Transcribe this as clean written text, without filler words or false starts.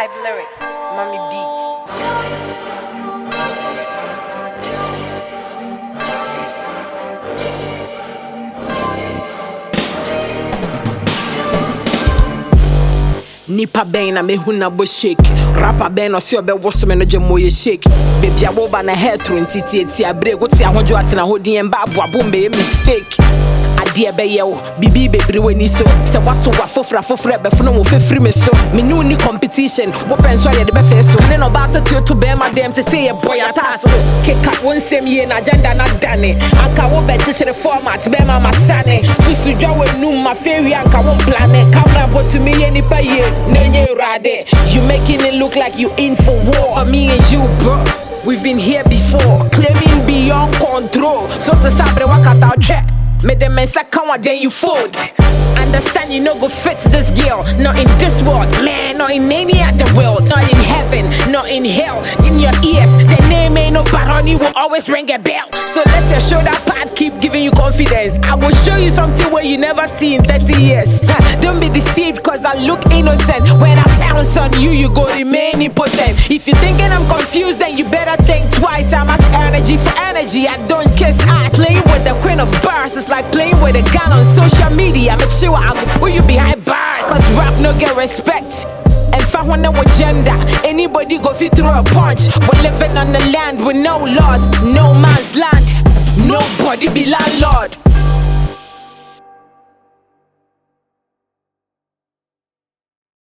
Live lyrics, mommy beat. Nipa ben na me hu na bo shake. Rapper ben no se obe woso me no je moye shake. Baby aboba na hair throw ntiti abre go ti ahonjo atena hodin en ba aboabo me mistake. Adie be ye wo bibi bebre wani so se waso wa fofra be funu mo fefri me so me nu ni competition wo penso ye de be fe so ne no ba to be my dem say ye boy ataso kick up one same ye na agenda na dane anka wo be chichere format be mama sane susu dwa we nu ma fewi anka wo plan camera but to me ye ni pa ye nenye rade you making it look like you in for war me and you bro. We've been here before, claiming beyond control. So to sabre wakata check. Me the men second one, then you fold. Understand you no go fit this girl. Not in this world, man, not in any other world. Not in heaven, not in hell. In your ears, the name ain't no baroni will always ring a bell. So let your shoulder pad keep giving you confidence. I will show you something where you never see in 30 years. Don't be deceived cause I look innocent. When I bounce on you, you go remain impotent. If you're thinking I'm confused, then you better think twice. How much energy for energy? I don't kiss ass. Playing with the queen of bars, it's like playing with a gun on social media. Make sure I will put you behind bars. Cause rap no get respect. And if I wanna with gender, anybody go fit through a punch. We're living on the land with no laws, no man's land. Nobody be landlord.